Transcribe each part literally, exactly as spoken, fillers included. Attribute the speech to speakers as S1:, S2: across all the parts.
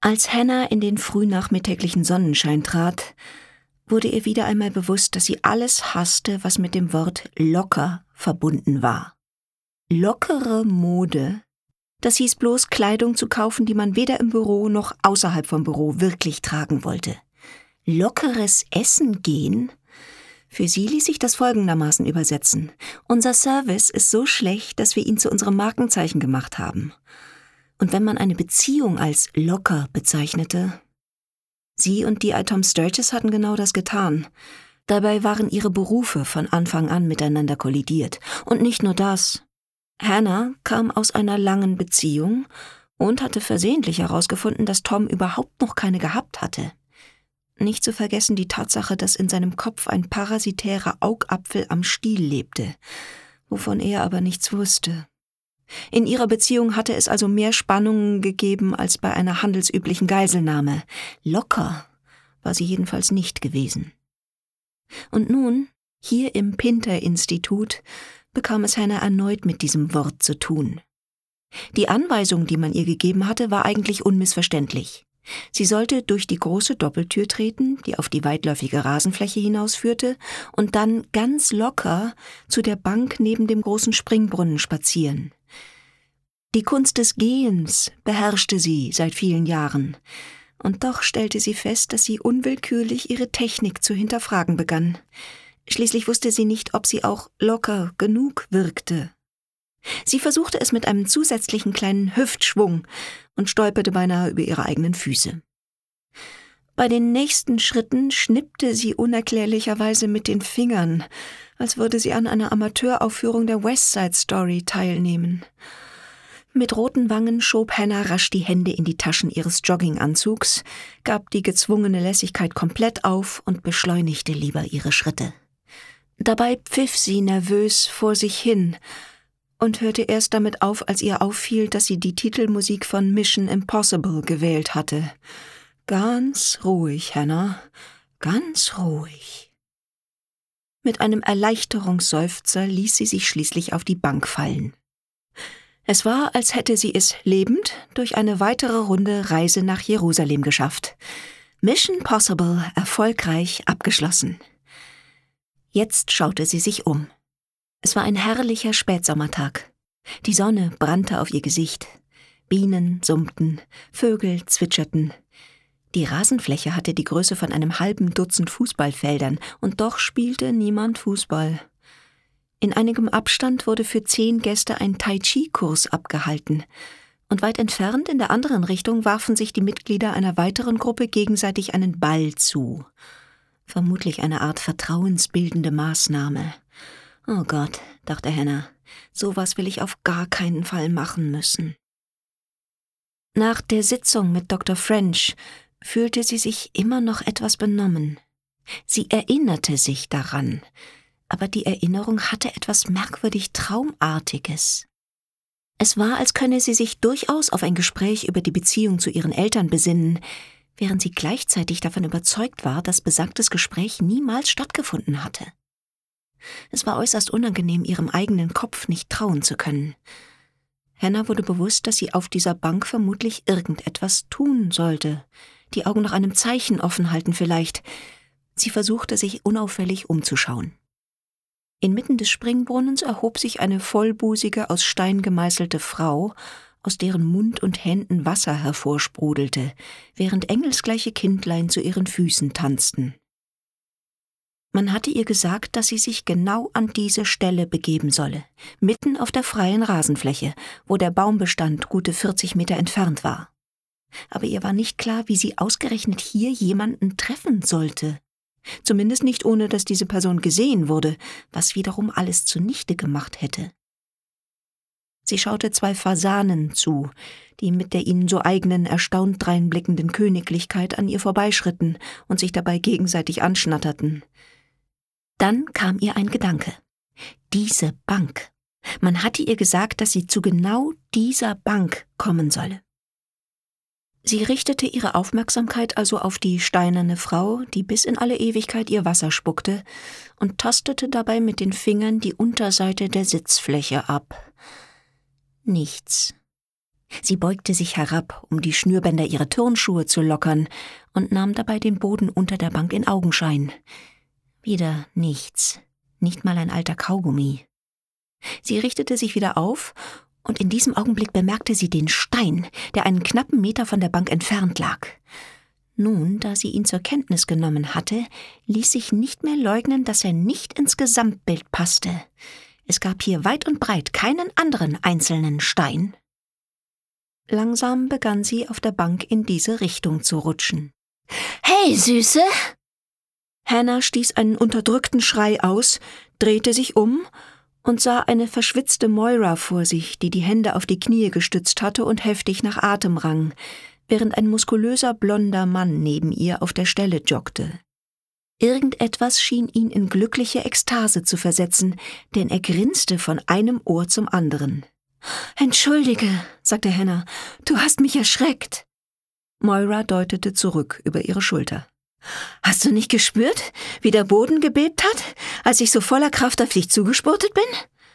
S1: Als Hannah in den frühnachmittäglichen Sonnenschein trat, wurde ihr wieder einmal bewusst, dass sie alles hasste, was mit dem Wort locker verbunden war. Lockere Mode, das hieß bloß Kleidung zu kaufen, die man weder im Büro noch außerhalb vom Büro wirklich tragen wollte. Lockeres Essen gehen? Für sie ließ sich das folgendermaßen übersetzen: Unser Service ist so schlecht, dass wir ihn zu unserem Markenzeichen gemacht haben. Und wenn man eine Beziehung als locker bezeichnete, sie und die I. Tom Sturges hatten genau das getan. Dabei waren ihre Berufe von Anfang an miteinander kollidiert. Und nicht nur das. Hannah kam aus einer langen Beziehung und hatte versehentlich herausgefunden, dass Tom überhaupt noch keine gehabt hatte. Nicht zu vergessen die Tatsache, dass in seinem Kopf ein parasitärer Augapfel am Stiel lebte, wovon er aber nichts wusste. In ihrer Beziehung hatte es also mehr Spannungen gegeben als bei einer handelsüblichen Geiselnahme. Locker war sie jedenfalls nicht gewesen. Und nun, hier im Pinter-Institut, bekam es Hannah erneut mit diesem Wort zu tun. Die Anweisung, die man ihr gegeben hatte, war eigentlich unmissverständlich. Sie sollte durch die große Doppeltür treten, die auf die weitläufige Rasenfläche hinausführte, und dann ganz locker zu der Bank neben dem großen Springbrunnen spazieren. Die Kunst des Gehens beherrschte sie seit vielen Jahren, und doch stellte sie fest, dass sie unwillkürlich ihre Technik zu hinterfragen begann. Schließlich wusste sie nicht, ob sie auch locker genug wirkte. Sie versuchte es mit einem zusätzlichen kleinen Hüftschwung und stolperte beinahe über ihre eigenen Füße. Bei den nächsten Schritten schnippte sie unerklärlicherweise mit den Fingern, als würde sie an einer Amateuraufführung der West Side Story teilnehmen. Mit roten Wangen schob Hannah rasch die Hände in die Taschen ihres Jogginganzugs, gab die gezwungene Lässigkeit komplett auf und beschleunigte lieber ihre Schritte. Dabei pfiff sie nervös vor sich hin und hörte erst damit auf, als ihr auffiel, dass sie die Titelmusik von Mission Impossible gewählt hatte. Ganz ruhig, Hannah, ganz ruhig. Mit einem Erleichterungsseufzer ließ sie sich schließlich auf die Bank fallen. Es war, als hätte sie es lebend durch eine weitere Runde Reise nach Jerusalem geschafft. Mission Possible erfolgreich abgeschlossen. Jetzt schaute sie sich um. Es war ein herrlicher Spätsommertag. Die Sonne brannte auf ihr Gesicht. Bienen summten, Vögel zwitscherten. Die Rasenfläche hatte die Größe von einem halben Dutzend Fußballfeldern, und doch spielte niemand Fußball. In einigem Abstand wurde für zehn Gäste ein Tai-Chi-Kurs abgehalten, und weit entfernt in der anderen Richtung warfen sich die Mitglieder einer weiteren Gruppe gegenseitig einen Ball zu. Vermutlich eine Art vertrauensbildende Maßnahme. Oh Gott, dachte Hannah, sowas will ich auf gar keinen Fall machen müssen. Nach der Sitzung mit Doktor French fühlte sie sich immer noch etwas benommen. Sie erinnerte sich daran, aber die Erinnerung hatte etwas merkwürdig Traumartiges. Es war, als könne sie sich durchaus auf ein Gespräch über die Beziehung zu ihren Eltern besinnen, während sie gleichzeitig davon überzeugt war, dass besagtes Gespräch niemals stattgefunden hatte. Es war äußerst unangenehm, ihrem eigenen Kopf nicht trauen zu können. Hannah wurde bewusst, dass sie auf dieser Bank vermutlich irgendetwas tun sollte, die Augen nach einem Zeichen offen halten vielleicht. Sie versuchte, sich unauffällig umzuschauen. Inmitten des Springbrunnens erhob sich eine vollbusige, aus Stein gemeißelte Frau, aus deren Mund und Händen Wasser hervorsprudelte, während engelsgleiche Kindlein zu ihren Füßen tanzten. Man hatte ihr gesagt, dass sie sich genau an diese Stelle begeben solle, mitten auf der freien Rasenfläche, wo der Baumbestand gute vierzig Meter entfernt war. Aber ihr war nicht klar, wie sie ausgerechnet hier jemanden treffen sollte. Zumindest nicht, ohne dass diese Person gesehen wurde, was wiederum alles zunichte gemacht hätte. Sie schaute zwei Fasanen zu, die mit der ihnen so eigenen, erstaunt dreinblickenden Königlichkeit an ihr vorbeischritten und sich dabei gegenseitig anschnatterten. Dann kam ihr ein Gedanke. Diese Bank. Man hatte ihr gesagt, dass sie zu genau dieser Bank kommen solle. Sie richtete ihre Aufmerksamkeit also auf die steinerne Frau, die bis in alle Ewigkeit ihr Wasser spuckte, und tastete dabei mit den Fingern die Unterseite der Sitzfläche ab. Nichts. Sie beugte sich herab, um die Schnürbänder ihrer Turnschuhe zu lockern, und nahm dabei den Boden unter der Bank in Augenschein. Wieder nichts, nicht mal ein alter Kaugummi. Sie richtete sich wieder auf, und in diesem Augenblick bemerkte sie den Stein, der einen knappen Meter von der Bank entfernt lag. Nun, da sie ihn zur Kenntnis genommen hatte, ließ sich nicht mehr leugnen, dass er nicht ins Gesamtbild passte. Es gab hier weit und breit keinen anderen einzelnen Stein. Langsam begann sie auf der Bank in diese Richtung zu rutschen. »Hey, Süße!« Hannah stieß einen unterdrückten Schrei aus, drehte sich um und sah eine verschwitzte Moira vor sich, die die Hände auf die Knie gestützt hatte und heftig nach Atem rang, während ein muskulöser blonder Mann neben ihr auf der Stelle joggte. Irgendetwas schien ihn in glückliche Ekstase zu versetzen, denn er grinste von einem Ohr zum anderen. »Entschuldige«, sagte Hannah, »du hast mich erschreckt.« Moira deutete zurück über ihre Schulter. »Hast du nicht gespürt, wie der Boden gebebt hat, als ich so voller Kraft auf dich zugespurtet bin?«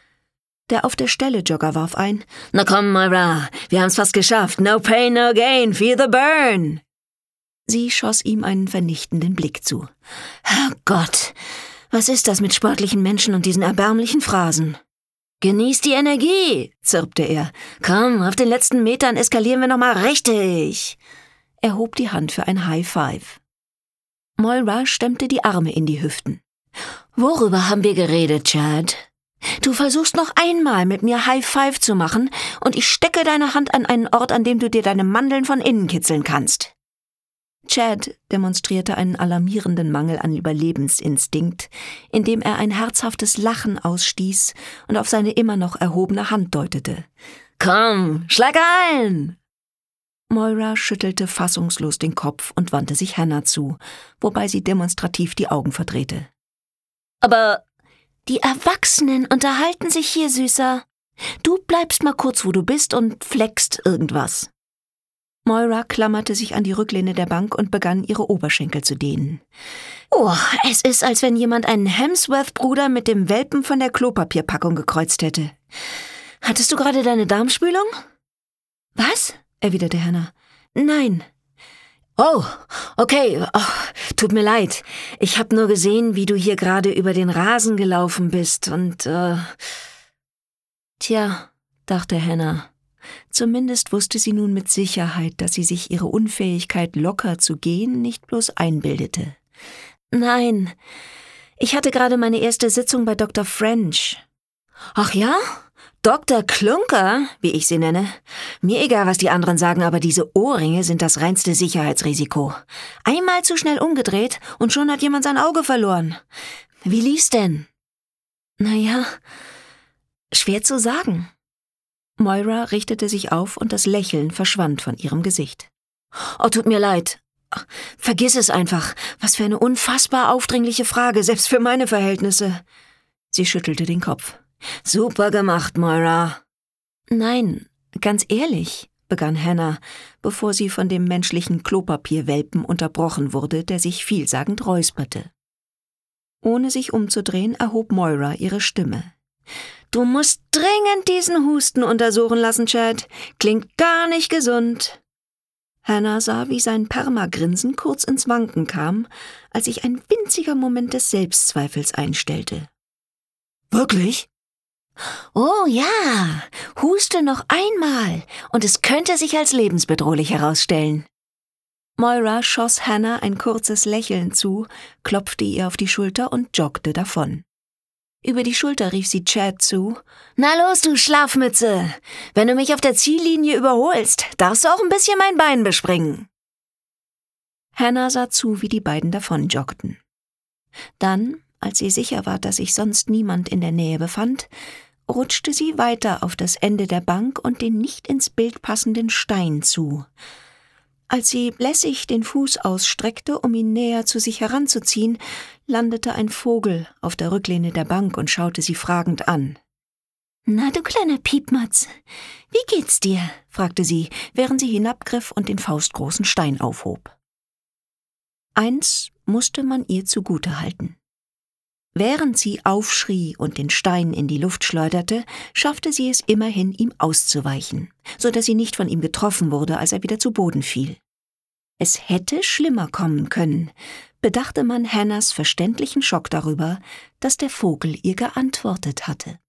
S1: Der auf der Stelle Jogger warf ein. »Na komm, Moira, wir haben's fast geschafft. No pain, no gain, feel the burn!« Sie schoss ihm einen vernichtenden Blick zu. »Herrgott, was ist das mit sportlichen Menschen und diesen erbärmlichen Phrasen?« »Genieß die Energie«, zirpte er. »Komm, auf den letzten Metern eskalieren wir noch mal richtig.« Er hob die Hand für ein High Five. Moira stemmte die Arme in die Hüften. »Worüber haben wir geredet, Chad? Du versuchst noch einmal mit mir High Five zu machen und ich stecke deine Hand an einen Ort, an dem du dir deine Mandeln von innen kitzeln kannst.« Chad demonstrierte einen alarmierenden Mangel an Überlebensinstinkt, indem er ein herzhaftes Lachen ausstieß und auf seine immer noch erhobene Hand deutete. »Komm, schlag ein!« Moira schüttelte fassungslos den Kopf und wandte sich Hannah zu, wobei sie demonstrativ die Augen verdrehte. »Aber die Erwachsenen unterhalten sich hier, Süßer. Du bleibst mal kurz, wo du bist und flext irgendwas.« Moira klammerte sich an die Rücklehne der Bank und begann, ihre Oberschenkel zu dehnen. »Oh, es ist, als wenn jemand einen Hemsworth-Bruder mit dem Welpen von der Klopapierpackung gekreuzt hätte. Hattest du gerade deine Darmspülung?« »Was?« erwiderte Hannah. »Nein.« »Oh, okay, oh, tut mir leid. Ich hab nur gesehen, wie du hier gerade über den Rasen gelaufen bist und, äh...« »Tja«, dachte Hannah. Zumindest wusste sie nun mit Sicherheit, dass sie sich ihre Unfähigkeit, locker zu gehen, nicht bloß einbildete. »Nein, ich hatte gerade meine erste Sitzung bei Doktor French.« »Ach ja? Doktor Klunker, wie ich sie nenne. Mir egal, was die anderen sagen, aber diese Ohrringe sind das reinste Sicherheitsrisiko. Einmal zu schnell umgedreht und schon hat jemand sein Auge verloren. Wie lief's denn?« »Naja, schwer zu sagen.« Moira richtete sich auf und das Lächeln verschwand von ihrem Gesicht. »Oh, tut mir leid. Vergiss es einfach. Was für eine unfassbar aufdringliche Frage, selbst für meine Verhältnisse.« Sie schüttelte den Kopf. »Super gemacht, Moira.« »Nein, ganz ehrlich«, begann Hannah, bevor sie von dem menschlichen Klopapierwelpen unterbrochen wurde, der sich vielsagend räusperte. Ohne sich umzudrehen, erhob Moira ihre Stimme. »Du musst dringend diesen Husten untersuchen lassen, Chad. Klingt gar nicht gesund.« Hannah sah, wie sein Permagrinsen kurz ins Wanken kam, als sich ein winziger Moment des Selbstzweifels einstellte. »Wirklich?« »Oh ja, huste noch einmal, und es könnte sich als lebensbedrohlich herausstellen.« Moira schoss Hannah ein kurzes Lächeln zu, klopfte ihr auf die Schulter und joggte davon. Über die Schulter rief sie Chad zu. »Na los, du Schlafmütze! Wenn du mich auf der Ziellinie überholst, darfst du auch ein bisschen mein Bein bespringen.« Hannah sah zu, wie die beiden davonjoggten. Dann, als sie sicher war, dass sich sonst niemand in der Nähe befand, rutschte sie weiter auf das Ende der Bank und den nicht ins Bild passenden Stein zu. Als sie lässig den Fuß ausstreckte, um ihn näher zu sich heranzuziehen, landete ein Vogel auf der Rücklehne der Bank und schaute sie fragend an. »Na, du kleiner Piepmatz, wie geht's dir?« fragte sie, während sie hinabgriff und den faustgroßen Stein aufhob. Eins musste man ihr zugutehalten. Während sie aufschrie und den Stein in die Luft schleuderte, schaffte sie es immerhin, ihm auszuweichen, so dass sie nicht von ihm getroffen wurde, als er wieder zu Boden fiel. Es hätte schlimmer kommen können, bedachte man Hannahs verständlichen Schock darüber, dass der Vogel ihr geantwortet hatte.